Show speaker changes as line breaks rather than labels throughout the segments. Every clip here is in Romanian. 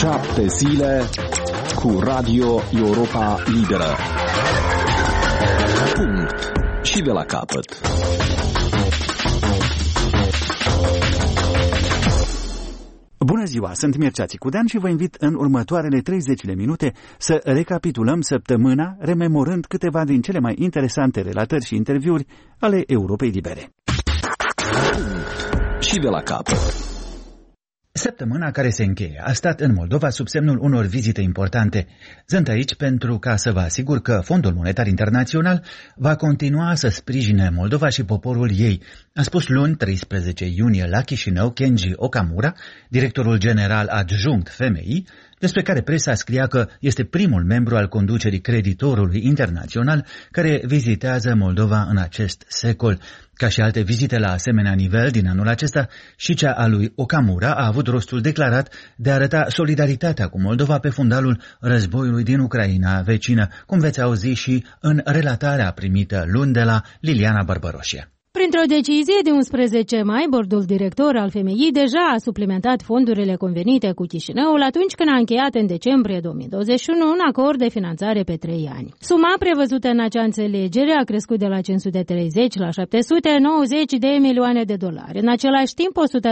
7 zile cu Radio Europa Liberă. Punct. Și de la capăt.
Bună ziua, sunt Mircea Țicudean și vă invit în următoarele 30 de minute să recapitulăm săptămâna, rememorând câteva din cele mai interesante relatări și interviuri ale Europei Libere.
Punct. Și de la capăt.
Săptămâna care se încheie a stat în Moldova sub semnul unor vizite importante. Sunt aici pentru ca să vă asigur că Fondul Monetar Internațional va continua să sprijine Moldova și poporul ei, a spus luni 13 iunie la Chișinău Kenji Okamura, directorul general adjunct FMI, despre care presa scria că este primul membru al conducerii creditorului internațional care vizitează Moldova în acest secol. Ca și alte vizite la asemenea nivel din anul acesta, și cea a lui Okamura a avut rostul declarat de a arăta solidaritatea cu Moldova pe fundalul războiului din Ucraina vecină, cum veți auzi și în relatarea primită luni de la Liliana Barbăroșie.
Printr-o decizie de 11 mai, bordul director al FMI deja a suplimentat fondurile convenite cu Chișinăul atunci când a încheiat în decembrie 2021 un acord de finanțare pe 3 ani. Suma prevăzută în acea înțelegere a crescut de la 530 la 790 de milioane de dolari. În același timp,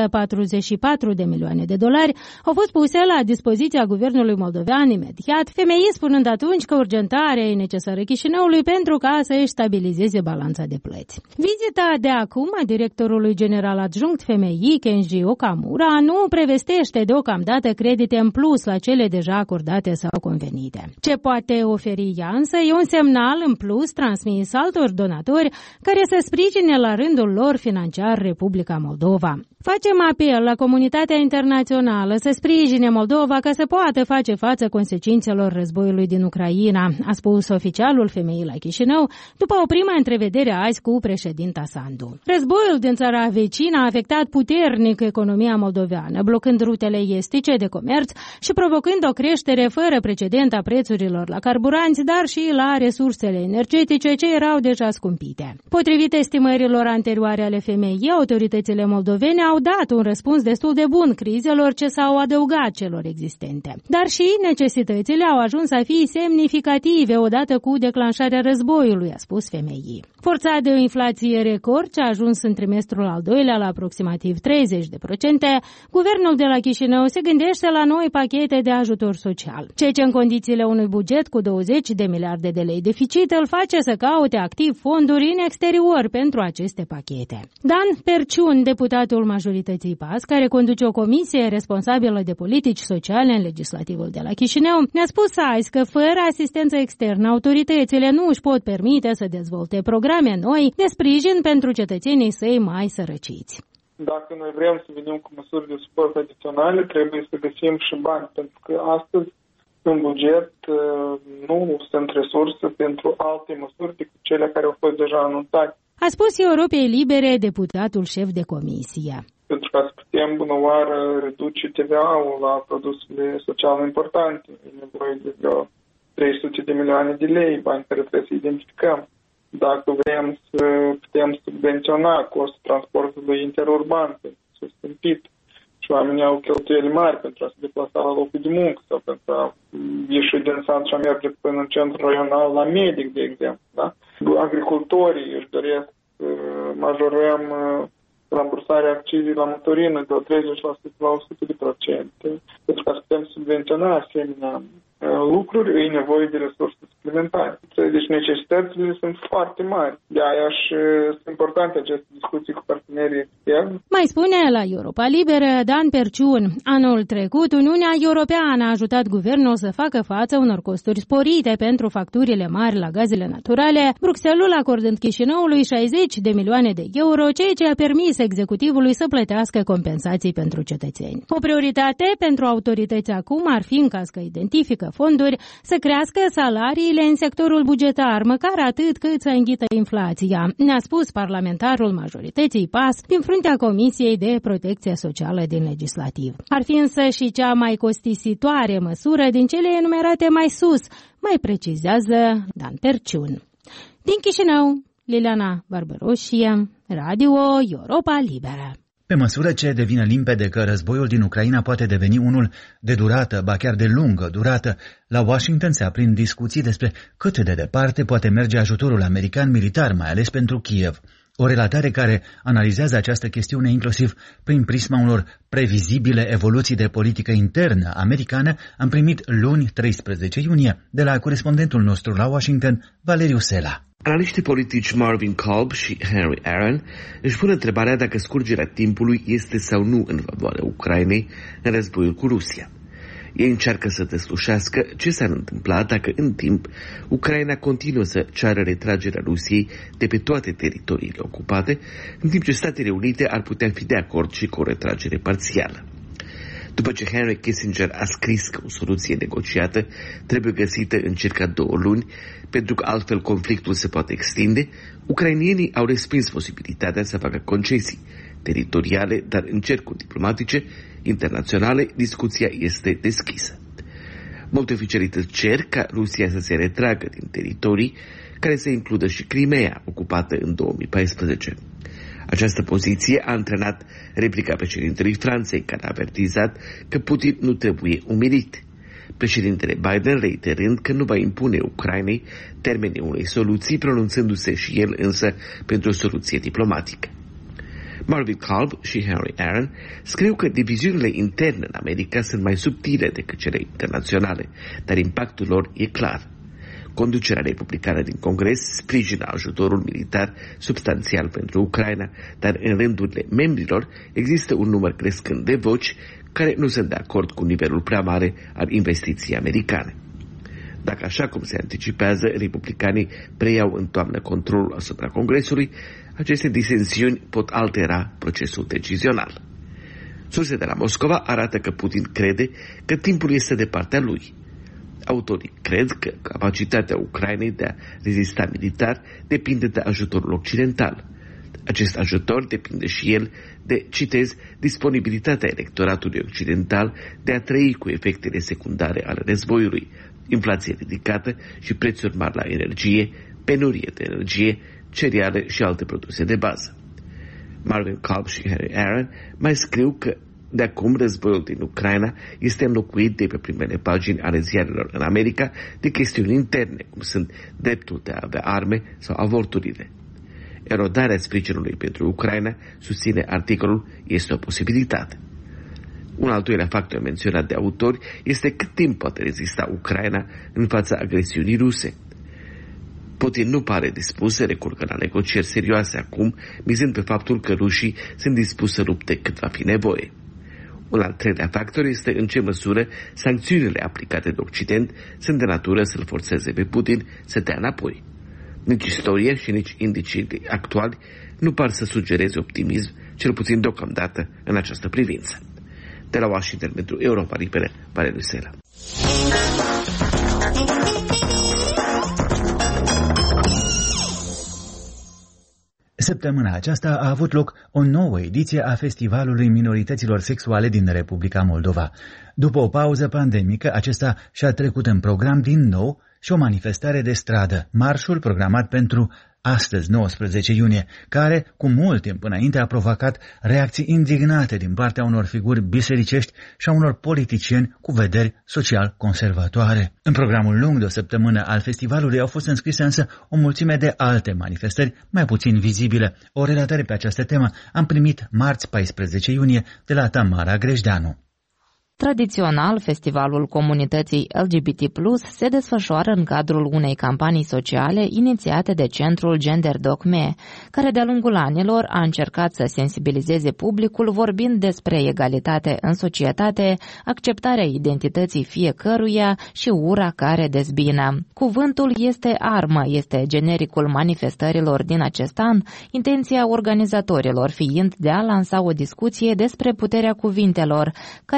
144 de milioane de dolari au fost puse la dispoziția guvernului moldovean imediat, FMI spunând atunci că urgentarea e necesară Chișinăului pentru ca să își stabilizeze balanța de plăți. Vizita de acum a directorului general adjunct FMI, Kenji Okamura, nu prevestește deocamdată credite în plus la cele deja acordate sau convenite. Ce poate oferi ea însă e un semnal în plus transmis altor donatori care să sprijine la rândul lor financiar Republica Moldova. Facem apel la comunitatea internațională să sprijine Moldova ca să poată face față consecințelor războiului din Ucraina, a spus oficialul FMI la Chișinău după o primă întrevedere azi cu președinta Sandu. Războiul din țara vecină a afectat puternic economia moldoveană, blocând rutele estice de comerț și provocând o creștere fără precedent a prețurilor la carburanți, dar și la resursele energetice ce erau deja scumpite. Potrivit estimărilor anterioare ale FMI, autoritățile moldovene au dat un răspuns destul de bun crizelor ce s-au adăugat celor existente. Dar și necesitățile au ajuns să fie semnificative odată cu declanșarea războiului, a spus FMI. Forțat de o inflație record ce a ajuns în trimestrul al doilea la aproximativ 30%, guvernul de la Chișinău se gândește la noi pachete de ajutor social, ceea ce în condițiile unui buget cu 20 de miliarde de lei deficit îl face să caute activ fonduri în exterior pentru aceste pachete. Dan Perciun, deputatul majorității PAS, care conduce o comisie responsabilă de politici sociale în legislativul de la Chișinău, ne-a spus azi că fără asistență externă autoritățile nu își pot permite să dezvolte programe noi de sprijin pentru cetățenii săi mai sărăciți.
Dacă noi vrem să venim cu măsuri de suport adiționale, trebuie să găsim și bani, pentru că astăzi în buget nu sunt resurse pentru alte măsuri decât cele care au fost deja anunțate. A
spus Europei Libere deputatul șef de comisie.
Pentru ca să putem bună oară reduce TVA-ul la produsele sociale importante, e nevoie de vreo 300 de milioane de lei, bani care trebuie să identificăm. Dacă vrem să putem subvenționa costul transportului interurban, pentru că s-a scumpit și oamenii au cheltuieli mari pentru a se deplasa la locul de muncă sau pentru a ieși din sat și a merge până în centrul regional la medic, de exemplu. Da? Agricultorii își doresc să majorăm rambursarea accizii la motorină de la 30% la 100%. Pentru ca să putem subvenționa asemenea lucruri, e nevoie de resurse suplimentare. Deci necesitățile sunt foarte mari. De aia și sunt importante aceste discuții cu partenerii externi.
Mai spune la Europa Liberă Dan Perciun. Anul trecut, Uniunea Europeană a ajutat guvernul să facă față unor costuri sporite pentru facturile mari la gazele naturale, Bruxelles acordând Chișinăului 60 de milioane de euro, ceea ce a permis executivului să plătească compensații pentru cetățeni. O prioritate pentru autorități acum ar fi, în caz că identifică fonduri, să crească salariile în sectorul bugetar, măcar atât cât să înghită inflația, ne-a spus parlamentarul majorității PAS din fruntea Comisiei de Protecție Socială din Legislativ. Ar fi însă și cea mai costisitoare măsură din cele enumerate mai sus, mai precizează Dan Perciun. Din Chișinău, Liliana Barbăroșie, Radio Europa Liberă.
Pe măsură ce devine limpede că războiul din Ucraina poate deveni unul de durată, ba chiar de lungă durată, la Washington se aprind discuții despre cât de departe poate merge ajutorul american militar, mai ales pentru Kiev. O relatare care analizează această chestiune inclusiv prin prisma unor previzibile evoluții de politică internă americană am primit luni 13 iunie de la corespondentul nostru la Washington, Valeriu Sela.
Analiștii politici Marvin Kalb și Henry Aaron își pun întrebarea dacă scurgerea timpului este sau nu în favoarea Ucrainei în războiul cu Rusia. Ei încearcă să deslușească ce s-ar întâmpla dacă în timp Ucraina continuă să ceară retragerea Rusiei de pe toate teritoriile ocupate, în timp ce Statele Unite ar putea fi de acord și cu o retragere parțială. După ce Henry Kissinger a scris că o soluție negociată trebuie găsită în circa 2 luni, pentru că altfel conflictul se poate extinde, ucrainienii au respins posibilitatea să facă concesii teritoriale, dar în cercuri diplomatice internaționale discuția este deschisă. Multe oficialități cer ca Rusia să se retragă din teritorii, care să includă și Crimea, ocupată în 2014. Această poziție a antrenat replica președintelui Franței, care a avertizat că Putin nu trebuie umilit. Președintele Biden reiterând că nu va impune Ucrainei termenii unei soluții, pronunțându-se și el însă pentru o soluție diplomatică. Marvin Kalb și Henry Aaron scriu că diviziunile interne în America sunt mai subtile decât cele internaționale, dar impactul lor e clar. Conducerea republicană din Congres sprijină ajutorul militar substanțial pentru Ucraina, dar în rândurile membrilor există un număr crescând de voci care nu sunt de acord cu nivelul prea mare al investiției americane. Dacă, așa cum se anticipează, republicanii preiau în toamnă controlul asupra Congresului, aceste disensiuni pot altera procesul decizional. Surse de la Moscova arată că Putin crede că timpul este de partea lui. Autorii cred că capacitatea Ucrainei de a rezista militar depinde de ajutorul occidental. Acest ajutor depinde și el de, citez, disponibilitatea electoratului occidental de a trăi cu efectele secundare ale războiului, inflație ridicată și prețuri mari la energie, penurie de energie, cereale și alte produse de bază. Marvin Kalb și Henry Aaron mai scriu că de acum războiul din Ucraina este înlocuit de pe primele pagini ale ziarelor în America de chestiuni interne, cum sunt dreptul de a avea arme sau avorturile. Erodarea sprijinului pentru Ucraina, susține articolul, este o posibilitate. Un al doilea factor menționat de autori este cât timp poate rezista Ucraina în fața agresiunii ruse. Putin nu pare dispus să recurgă la negocieri serioase acum, mizând pe faptul că rușii sunt dispuși să lupte cât va fi nevoie. Un al treilea factor este în ce măsură sancțiunile aplicate de Occident sunt de natură să-l forțeze pe Putin să dea înapoi. Nici istoria și nici indicii actuali nu par să sugereze optimism, cel puțin deocamdată, în această privință. De la Washington pentru Europa Liberă, Valeriu Sela.
Săptămâna aceasta a avut loc o nouă ediție a Festivalului Minorităților Sexuale din Republica Moldova. După o pauză pandemică, acesta și-a trecut în program din nou și o manifestare de stradă, marșul programat pentru astăzi, 19 iunie, care, cu mult timp înainte, a provocat reacții indignate din partea unor figuri bisericești și a unor politicieni cu vederi social-conservatoare. În programul lung de o săptămână al festivalului au fost înscrise însă o mulțime de alte manifestări mai puțin vizibile. O relatare pe această temă am primit marți 14 iunie de la Tamara Grejdeanu.
Tradițional, festivalul comunității LGBT+ se desfășoară în cadrul unei campanii sociale inițiate de Centrul Gender Docme, care de-a lungul anilor a încercat să sensibilizeze publicul vorbind despre egalitate în societate, acceptarea identității fiecăruia și ura care dezbină. Cuvântul este armă, este genericul manifestărilor din acest an, intenția organizatorilor fiind de a lansa o discuție despre puterea cuvintelor, care pot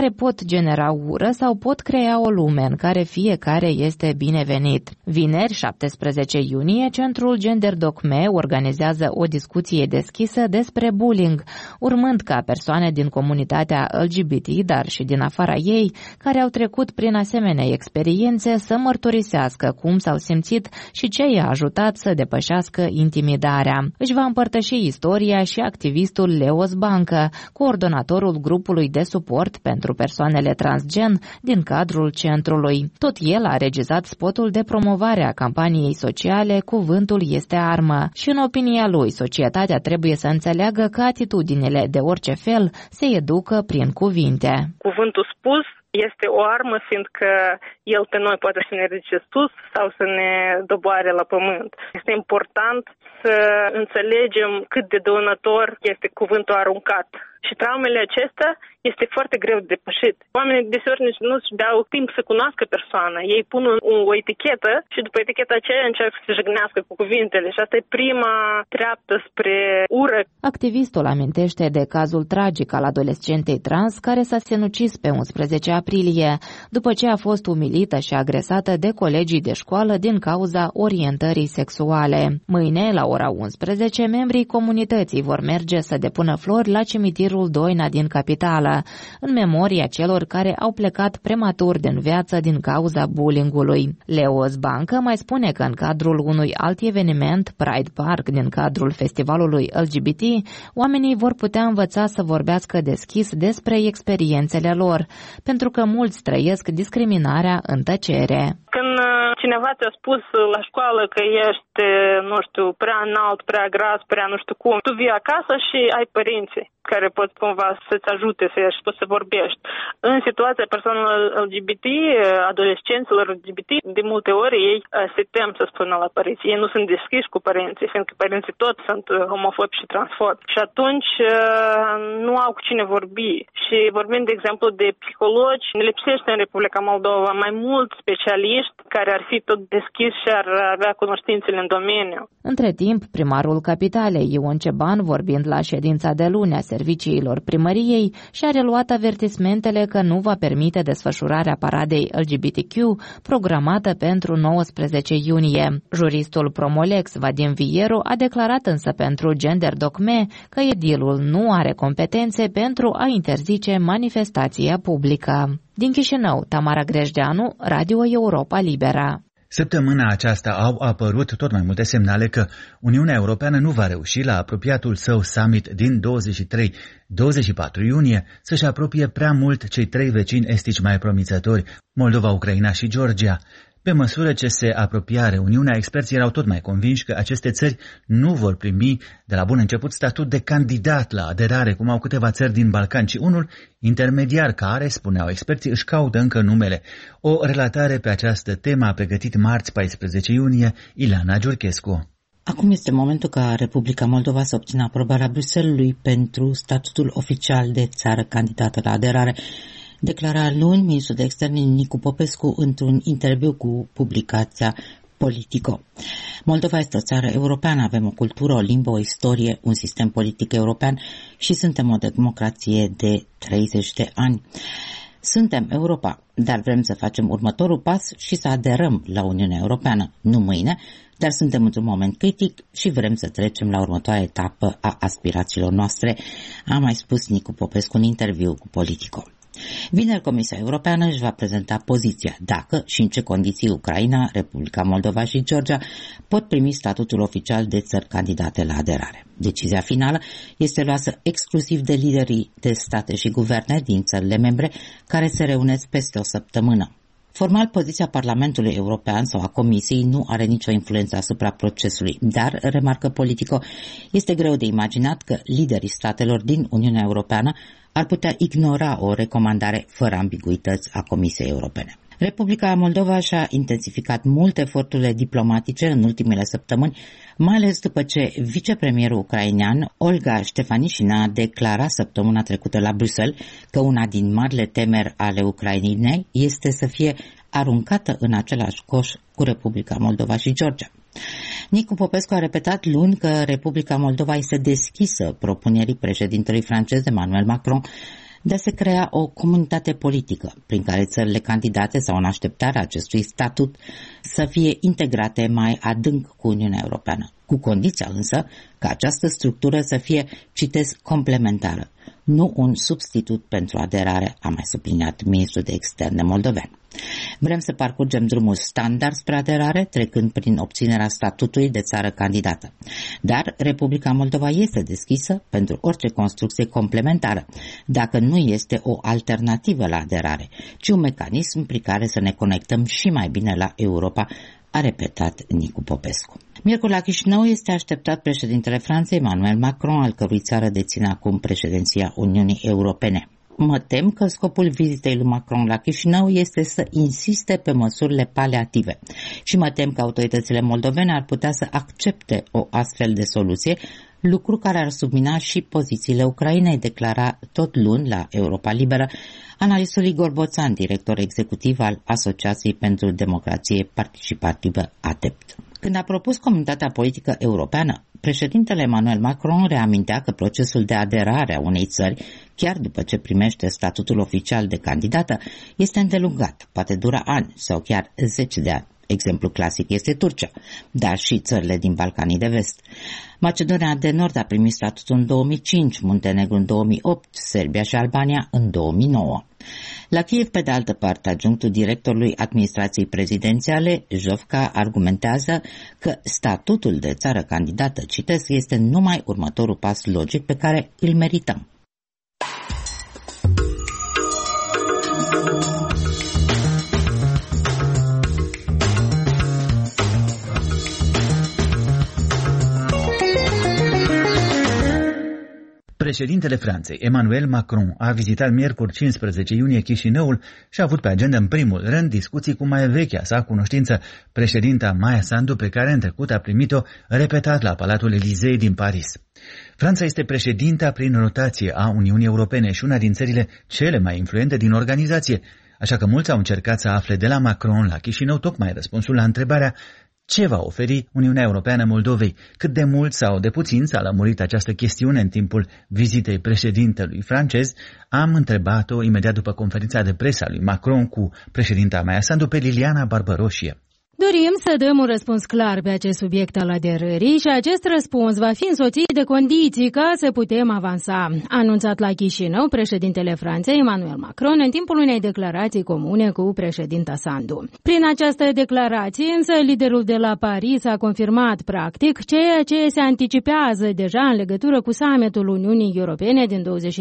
genera ură sau pot crea o lume în care fiecare este binevenit. Vineri, 17 iunie, Centrul Gender DocMe organizează o discuție deschisă despre bullying, urmând ca persoane din comunitatea LGBT, dar și din afara ei, care au trecut prin asemenea experiențe, să mărturisească cum s-au simțit și ce i-a ajutat să depășească intimidarea. Își va împărtăși istoria și activistul Leos Bancă, coordonatorul grupului de suport pentru persoanele transgen din cadrul centrului. Tot el a regizat spotul de promovare a campaniei sociale Cuvântul este armă și, în opinia lui, societatea trebuie să înțeleagă că atitudinile de orice fel se educă prin cuvinte.
Cuvântul spus este o armă, fiindcă el pe noi poate să ne ridice sus sau să ne doboare la pământ. Este important să înțelegem cât de dăunător este cuvântul aruncat. Și traumele acestea este foarte greu de depășit. Oamenii deseori nu-și dau timp să cunoască persoana. Ei pun o etichetă și după eticheta aceea încearcă să se jignească cu cuvintele. Și asta e prima treaptă spre ură.
Activistul amintește de cazul tragic al adolescentei trans care s-a sinucis pe 11 aprilie, după ce a fost umilită și agresată de colegii de școală din cauza orientării sexuale. Mâine, la ora 11, membrii comunității vor merge să depună flori la cimitirul Doina din capitală, în memoria celor care au plecat prematur din viață din cauza bullying-ului. Leos Bancă mai spune că în cadrul unui alt eveniment, Pride Park, din cadrul festivalului LGBT, oamenii vor putea învăța să vorbească deschis despre experiențele lor, pentru că mulți trăiesc discriminarea în tăcere.
Când cineva ți-a spus la școală că ești, nu știu, prea înalt, prea gras, prea nu știu cum, tu vii acasă și ai părinții care pot cumva să-ți ajute să ieși, poți să vorbești. În situația persoanelor LGBT, adolescenților LGBT, de multe ori ei se tem să spună la părinți. Ei nu sunt deschiși cu părinții, fiindcă părinții toți sunt homofobi și transfobi. Și atunci nu au cu cine vorbi. Și vorbind, de exemplu, de psihologi, ne lipsește în Republica Moldova mai mulți specialiști care ar fi tot deschiși și ar avea cunoștințele în domeniu.
Între timp, primarul Capitalei, Ion Ceban, vorbind la ședința de luni a serviciilor primăriei, și-a reluat avertismentele că nu va permite desfășurarea paradei LGBTQ programată pentru 19 iunie. Juristul Promolex, Vadim Vieru, a declarat însă pentru Gender DocMe că edilul nu are competențe pentru a interzice manifestația publică. Din Chișinău, Tamara Grejdeanu, Radio Europa Liberă.
Săptămâna aceasta au apărut tot mai multe semnale că Uniunea Europeană nu va reuși la apropiatul său summit din 23-24 iunie să-și apropie prea mult cei trei vecini estici mai promițători, Moldova, Ucraina și Georgia. Pe măsură ce se apropia reuniunea, experții erau tot mai convinși că aceste țări nu vor primi de la bun început statut de candidat la aderare, cum au câteva țări din Balcani, ci unul intermediar care, spuneau experții, își caută încă numele. O relatare pe această temă a pregătit marți 14 iunie Ileana Giurchescu.
Acum este momentul ca Republica Moldova să obțină aprobarea Bruxellesului pentru statutul oficial de țară candidată la aderare, declara luni ministrul de externe Nicu Popescu într-un interviu cu publicația Politico. Moldova este o țară europeană, avem o cultură, o limbă, o istorie, un sistem politic european și suntem o democrație de 30 de ani. Suntem Europa, dar vrem să facem următorul pas și să aderăm la Uniunea Europeană, nu mâine, dar suntem într-un moment critic și vrem să trecem la următoarea etapă a aspirațiilor noastre, a mai spus Nicu Popescu în interviu cu Politico. Vineri, Comisia Europeană își va prezenta poziția dacă și în ce condiții Ucraina, Republica Moldova și Georgia pot primi statutul oficial de țări candidate la aderare. Decizia finală este luată exclusiv de liderii de state și guverne din țările membre care se reunesc peste o săptămână. Formal, poziția Parlamentului European sau a Comisiei nu are nicio influență asupra procesului, dar, remarcă Politico, este greu de imaginat că liderii statelor din Uniunea Europeană ar putea ignora o recomandare fără ambiguități a Comisiei Europene. Republica Moldova și-a intensificat mult eforturile diplomatice în ultimele săptămâni, mai ales după ce vicepremierul ucrainean Olga Ștefanișina a declarat săptămâna trecută la Bruxelles că una din marile temeri ale Ucrainei este să fie aruncată în același coș cu Republica Moldova și Georgia. Nicu Popescu a repetat luni că Republica Moldova este deschisă propunerii președintelui francez Emmanuel Macron de a se crea o comunitate politică prin care țările candidate sau în așteptarea acestui statut să fie integrate mai adânc cu Uniunea Europeană, cu condiția însă ca această structură să fie, citesc, complementară, nu un substitut pentru aderare, a mai subliniat ministrul de externe moldovean. Vrem să parcurgem drumul standard spre aderare, trecând prin obținerea statutului de țară candidată. Dar Republica Moldova este deschisă pentru orice construcție complementară, dacă nu este o alternativă la aderare, ci un mecanism prin care să ne conectăm și mai bine la Europa, a repetat Nicu Popescu. Miercuri la Chișinău este așteptat președintele Franței, Emmanuel Macron, al cărui țară deține acum președinția Uniunii Europene. Mă tem că scopul vizitei lui Macron la Chișinău este să insiste pe măsurile paliative și mă tem că autoritățile moldovene ar putea să accepte o astfel de soluție, lucru care ar submina și pozițiile Ucrainei, declara tot luni la Europa Liberă analistul Igor Boțan, director executiv al Asociației pentru Democrație Participativă ADEPT. Când a propus comunitatea politică europeană, președintele Emmanuel Macron reamintea că procesul de aderare a unei țări, chiar după ce primește statutul oficial de candidată, este îndelungat, poate dura ani sau chiar 10 de ani. Exemplu clasic este Turcia, dar și țările din Balcanii de Vest. Macedonia de Nord a primit statutul în 2005, Muntenegru în 2008, Serbia și Albania în 2009. La Kiev, pe de altă parte, adjunctul directorului administrației prezidențiale, Jovka, argumentează că statutul de țară candidată, citesc, este numai următorul pas logic pe care îl merităm.
Președintele Franței, Emmanuel Macron, a vizitat miercuri 15 iunie Chișinăul și a avut pe agenda în primul rând discuții cu mai vechea sa cunoștință, președinta Maia Sandu, pe care în trecut a primit-o repetat la Palatul Elizei din Paris. Franța este președinta prin rotație a Uniunii Europene și una din țările cele mai influente din organizație, așa că mulți au încercat să afle de la Macron la Chișinău tocmai răspunsul la întrebarea: ce va oferi Uniunea Europeană Moldovei? Cât de mult sau de puțin s-a lămurit această chestiune în timpul vizitei președintelui francez? Am întrebat-o imediat după conferința de presă a lui Macron cu președinta Maia Sandu pe Liliana Barbăroșie.
Dorim să dăm un răspuns clar pe acest subiect al aderării și acest răspuns va fi însoțit de condiții ca să putem avansa, a anunțat la Chișinău președintele Franței, Emmanuel Macron, în timpul unei declarații comune cu președinta Sandu. Prin această declarație, însă, liderul de la Paris a confirmat practic ceea ce se anticipează deja în legătură cu summitul Uniunii Europene din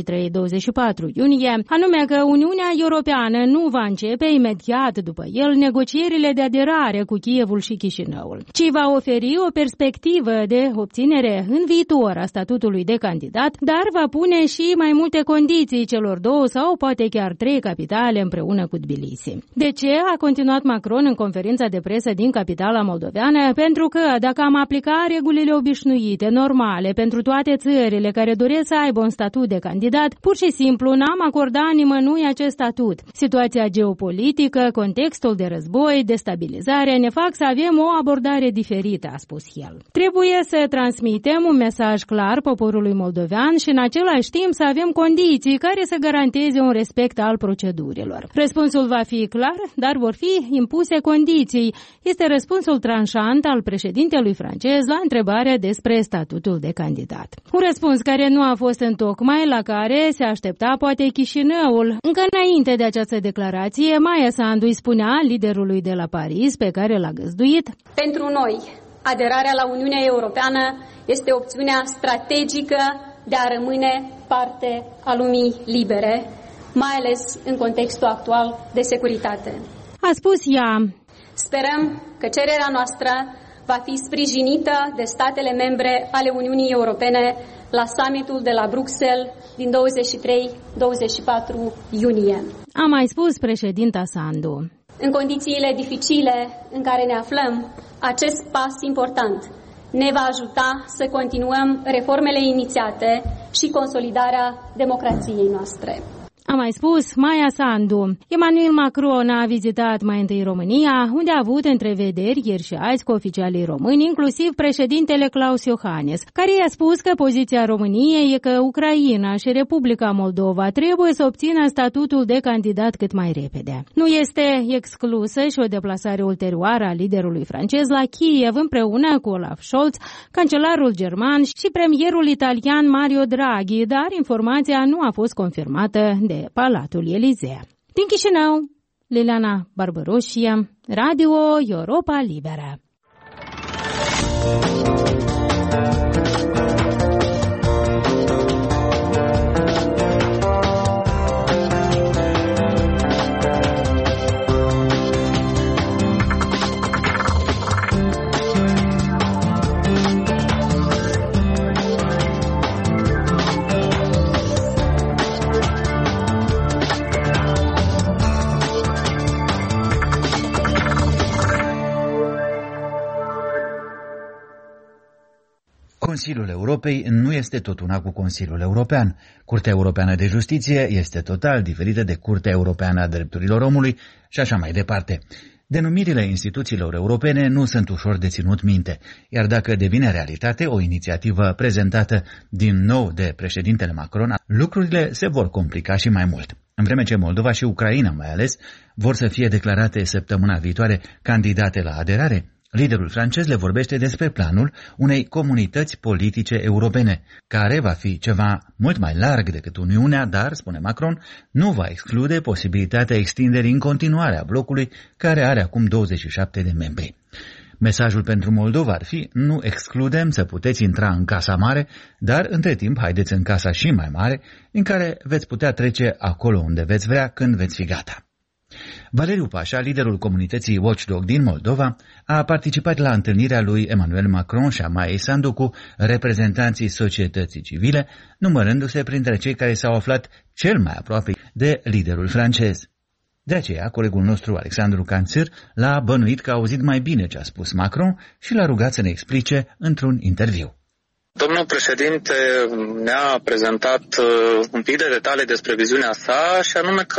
23-24 iunie, anume că Uniunea Europeană nu va începe imediat după el negocierile de aderare cu Kievul și Chișinăul, ci va oferi o perspectivă de obținere în viitor a statutului de candidat, dar va pune și mai multe condiții celor două sau poate chiar 3 capitale împreună cu Tbilisi. De ce? A continuat Macron în conferința de presă din capitala moldoveană, pentru că dacă am aplica regulile obișnuite, normale, pentru toate țările care doresc să aibă un statut de candidat, pur și simplu n-am acordat nimănui acest statut. Situația geopolitică, contextul de război, destabilizare ne fac să avem o abordare diferită, a spus el. Trebuie să transmitem un mesaj clar poporului moldovean și în același timp să avem condiții care să garanteze un respect al procedurilor. Răspunsul va fi clar, dar vor fi impuse condiții. Este răspunsul tranșant al președintelui francez la întrebarea despre statutul de candidat. Un răspuns care nu a fost întocmai la care se aștepta poate Chișinăul. Încă înainte de această declarație, Maia Sandu îi spunea liderului de la Paris, pe care l-a găzduit:
pentru noi, aderarea la Uniunea Europeană este opțiunea strategică de a rămâne parte a lumii libere, mai ales în contextul actual de securitate.
A spus ea.
Sperăm că cererea noastră va fi sprijinită de statele membre ale Uniunii Europene la summitul de la Bruxelles din 23-24 iunie.
A mai spus președinta Sandu.
În condițiile dificile în care ne aflăm, acest pas important ne va ajuta să continuăm reformele inițiate și consolidarea democrației noastre.
Am mai spus Maia Sandu. Emmanuel Macron a vizitat mai întâi România, unde a avut întrevederi ieri și azi cu oficialii români, inclusiv președintele Klaus Iohannis, care i-a spus că poziția României e că Ucraina și Republica Moldova trebuie să obțină statutul de candidat cât mai repede. Nu este exclusă și o deplasare ulterioară a liderului francez la Kiev împreună cu Olaf Scholz, cancelarul german și premierul italian Mario Draghi, dar informația nu a fost confirmată de Palatul Elisee. Din Chișinău, Liliana Barbaroșie, Radio Europa Liberă.
Consiliul Europei nu este tot una cu Consiliul European. Curtea Europeană de Justiție este total diferită de Curtea Europeană a Drepturilor Omului și așa mai departe. Denumirile instituțiilor europene nu sunt ușor de ținut minte, iar dacă devine realitate o inițiativă prezentată din nou de președintele Macron, lucrurile se vor complica și mai mult. În vreme ce Moldova și Ucraina mai ales vor să fie declarate săptămâna viitoare candidate la aderare, liderul francez le vorbește despre planul unei comunități politice europene, care va fi ceva mult mai larg decât Uniunea, dar, spune Macron, nu va exclude posibilitatea extinderii în continuare a blocului, care are acum 27 de membri. Mesajul pentru Moldova ar fi: nu excludem să puteți intra în Casa Mare, dar între timp haideți în Casa și mai mare, în care veți putea trece acolo unde veți vrea, când veți fi gata. Valeriu Pașa, liderul comunității Watchdog din Moldova, a participat la întâlnirea lui Emmanuel Macron și a Maiei Sandu cu reprezentanții societății civile, numărându-se printre cei care s-au aflat cel mai aproape de liderul francez. De aceea, colegul nostru Alexandru Canțir l-a bănuit că a auzit mai bine ce a spus Macron și l-a rugat să ne explice într-un interviu.
Domnul președinte ne-a prezentat un pic de detalii despre viziunea sa, și anume că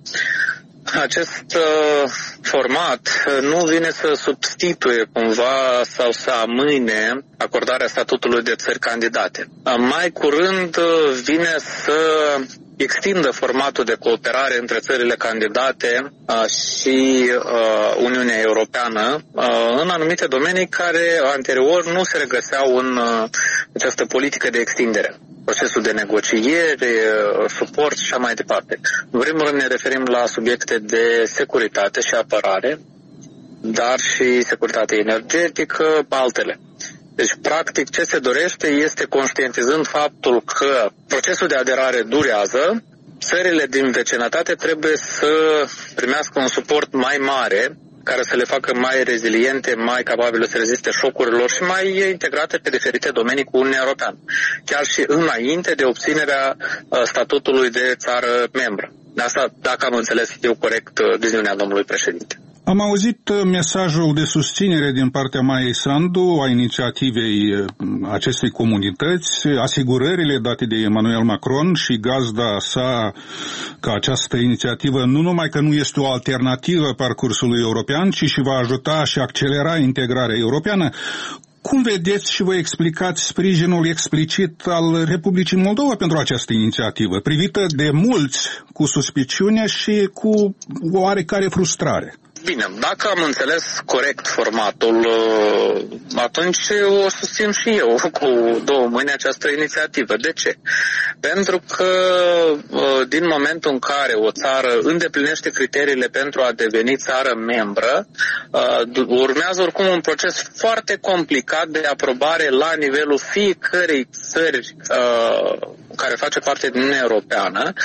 acest format nu vine să substituie cumva sau să amâne acordarea statutului de țări candidate. Mai curând vine să extindă formatul de cooperare între țările candidate și Uniunea Europeană în anumite domenii care anterior nu se regăseau în această politică de extindere. Procesul de negociere, suport și așa mai departe. În primul rând ne referim la subiecte de securitate și apărare, dar și securitate energetică, altele. Deci, practic, ce se dorește este, conștientizând faptul că procesul de aderare durează, țările din vecinătate trebuie să primească un suport mai mare, care să le facă mai reziliente, mai capabile să reziste șocurilor și mai integrate pe diferite domenii cu Uniunea Europeană, chiar și înainte de obținerea statutului de țară membră. Asta, dacă am înțeles eu corect viziunea domnului președinte.
Am auzit mesajul de susținere din partea Maiei Sandu a inițiativei acestei comunități, asigurările date de Emmanuel Macron și gazda sa că această inițiativă nu numai că nu este o alternativă parcursului european, ci și va ajuta și accelera integrarea europeană. Cum vedeți și vă explicați sprijinul explicit al Republicii Moldova pentru această inițiativă, privită de mulți cu suspiciune și cu oarecare frustrare?
Bine, dacă am înțeles corect formatul, atunci o susțin și eu cu două mâini această inițiativă. De ce? Pentru că din momentul în care o țară îndeplinește criteriile pentru a deveni țară membră, urmează oricum un proces foarte complicat de aprobare la nivelul fiecărei țări care face parte din Uniunea Europeană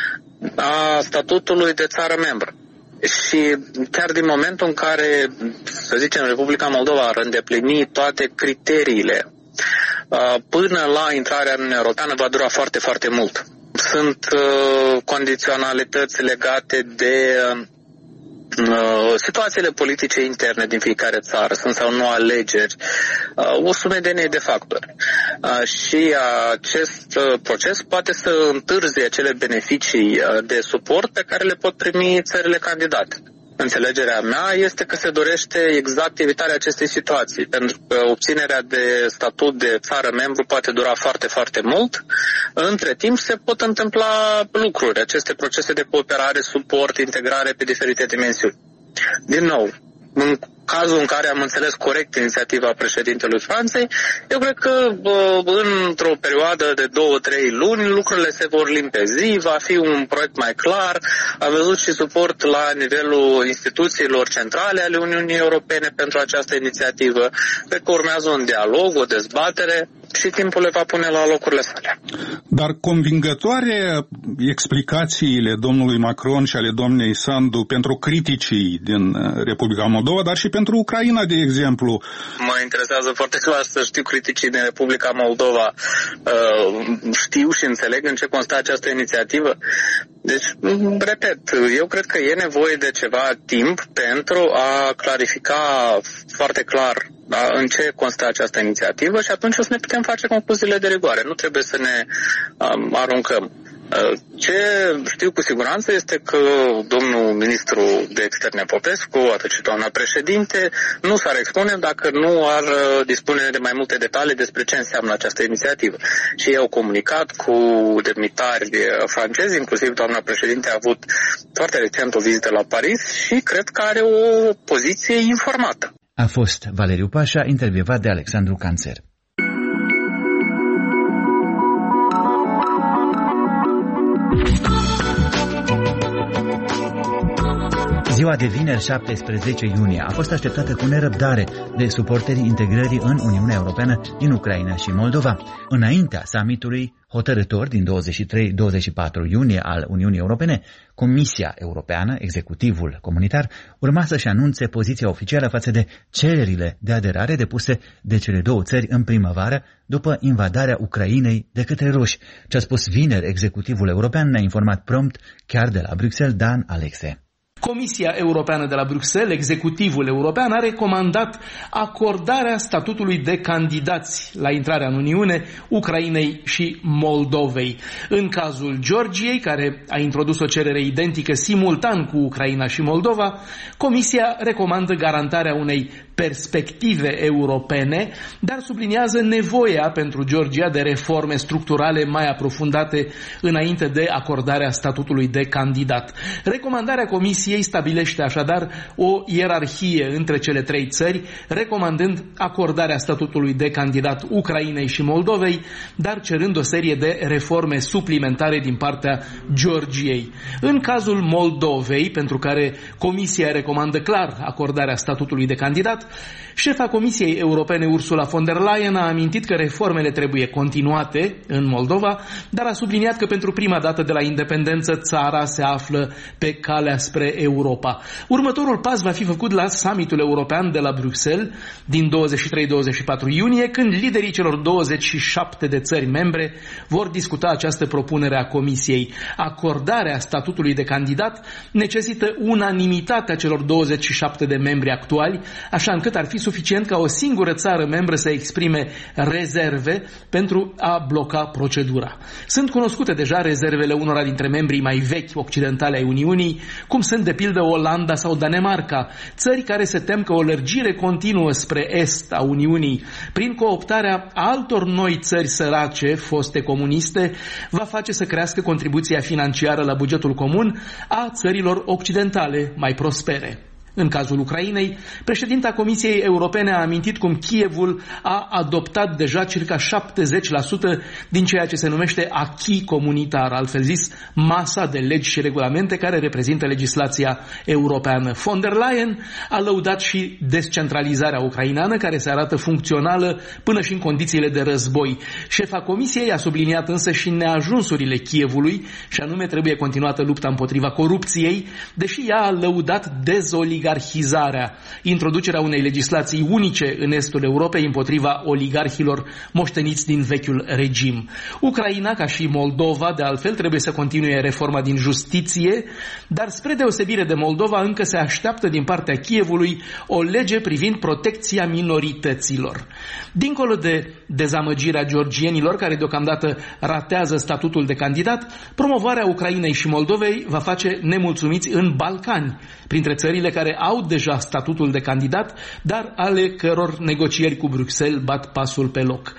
a statutului de țară membră. Și chiar din momentul în care, să zicem, Republica Moldova ar îndeplini toate criteriile, până la intrarea în Uniunea Europeană va dura foarte, foarte mult. Sunt condiționalități legate de situațiile politice interne din fiecare țară, sunt sau nu alegeri, o sumedenie de factori. Și acest proces poate să întârzie acele beneficii de suport pe care le pot primi țările candidate. Înțelegerea mea este că se dorește exact evitarea acestei situații, pentru că obținerea de statut de țară membru poate dura foarte, foarte mult. Între timp se pot întâmpla lucruri, aceste procese de cooperare, suport, integrare pe diferite dimensiuni. Din nou, în cazul în care am înțeles corect inițiativa președintelui Franței, eu cred că într-o perioadă de 2-3 luni lucrurile se vor limpezi, va fi un proiect mai clar. Am văzut și suport la nivelul instituțiilor centrale ale Uniunii Europene pentru această inițiativă. Cred că urmează un dialog, o dezbatere și timpul le va pune la locurile sale.
Dar convingătoare explicațiile domnului Macron și ale doamnei Sandu pentru criticii din Republica Moldova, dar și pentru Ucraina, de exemplu.
Mă interesează foarte clar să știu criticii din Republica Moldova. Știu și înțeleg în ce constă această inițiativă. Deci, repet, eu cred că e nevoie de ceva timp pentru a clarifica foarte clar în ce constă această inițiativă și atunci o să ne putem face concluziile de rigoare. Nu trebuie să ne aruncăm. Ce știu cu siguranță este că domnul ministru de externe Popescu, atât și doamna președinte, nu s-ar expune dacă nu ar dispune de mai multe detalii despre ce înseamnă această inițiativă. Și ei au comunicat cu demnitari francezi, inclusiv doamna președinte a avut foarte recent o vizită la Paris și cred că are o poziție informată.
A fost Valeriu Pașa, intervievat de Alexandru Canțer. Ziua de vineri 17 iunie a fost așteptată cu nerăbdare de suporterii integrării în Uniunea Europeană din Ucraina și Moldova. Înaintea summitului hotărător din 23-24 iunie al Uniunii Europene, Comisia Europeană, executivul comunitar, urma să-și anunțe poziția oficială față de cererile de aderare depuse de cele două țări în primăvară după invadarea Ucrainei de către ruși. Ce a spus vineri executivul european ne-a informat prompt chiar de la Bruxelles Dan Alexe.
Comisia Europeană de la Bruxelles, executivul european, a recomandat acordarea statutului de candidați la intrarea în Uniune Ucrainei și Moldovei. În cazul Georgiei, care a introdus o cerere identică simultan cu Ucraina și Moldova, Comisia recomandă garantarea unei perspective europene, dar subliniază nevoia pentru Georgia de reforme structurale mai aprofundate înainte de acordarea statutului de candidat. Recomandarea Comisiei stabilește așadar o ierarhie între cele trei țări, recomandând acordarea statutului de candidat Ucrainei și Moldovei, dar cerând o serie de reforme suplimentare din partea Georgiei. În cazul Moldovei, pentru care Comisia recomandă clar acordarea statutului de candidat, șefa Comisiei Europene Ursula von der Leyen a amintit că reformele trebuie continuate în Moldova, dar a subliniat că pentru prima dată de la independență țara se află pe calea spre Europa. Următorul pas va fi făcut la summitul european de la Bruxelles din 23-24 iunie, când liderii celor 27 de țări membre vor discuta această propunere a Comisiei. Acordarea statutului de candidat necesită unanimitatea celor 27 de membri actuali, așa încât ar fi suficient ca o singură țară membră să exprime rezerve pentru a bloca procedura. Sunt cunoscute deja rezervele unora dintre membrii mai vechi occidentali ai Uniunii, cum sunt de pildă Olanda sau Danemarca, țări care se tem că o lărgire continuă spre est a Uniunii, prin cooptarea altor noi țări sărace, foste comuniste, va face să crească contribuția financiară la bugetul comun a țărilor occidentale mai prospere. În cazul Ucrainei, președinta Comisiei Europene a amintit cum Kievul a adoptat deja circa 70% din ceea ce se numește acquis comunitar, altfel zis, masa de legi și regulamente care reprezintă legislația europeană. Von der Leyen a lăudat și descentralizarea ucraineană, care se arată funcțională până și în condițiile de război. Șefa Comisiei a subliniat însă și neajunsurile Kievului, și anume trebuie continuată lupta împotriva corupției, deși ea a lăudat dezoligarhizarea oligarhizarea, introducerea unei legislații unice în estul Europei împotriva oligarhilor moșteniți din vechiul regim. Ucraina, ca și Moldova, de altfel, trebuie să continue reforma din justiție, dar spre deosebire de Moldova, încă se așteaptă din partea Kievului o lege privind protecția minorităților. Dincolo de dezamăgirea georgienilor, care deocamdată ratează statutul de candidat, promovarea Ucrainei și Moldovei va face nemulțumiți în Balcani, printre țările care au deja statutul de candidat, dar ale căror negocieri cu Bruxelles bat pasul pe loc.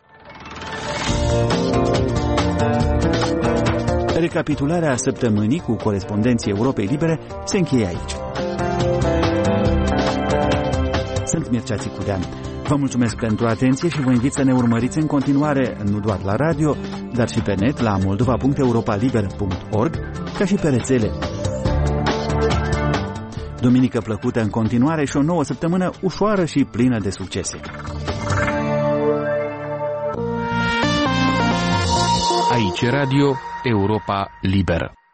Recapitularea săptămânii cu corespondenții Europei Libere se încheie aici. Sunt Mircea Țicudean. Vă mulțumesc pentru atenție și vă invit să ne urmăriți în continuare, nu doar la radio, dar și pe net la moldova.europaliber.org, ca și pe rețele. Duminică plăcută în continuare și o nouă săptămână ușoară și plină de succese.
Aici Radio Europa Liberă.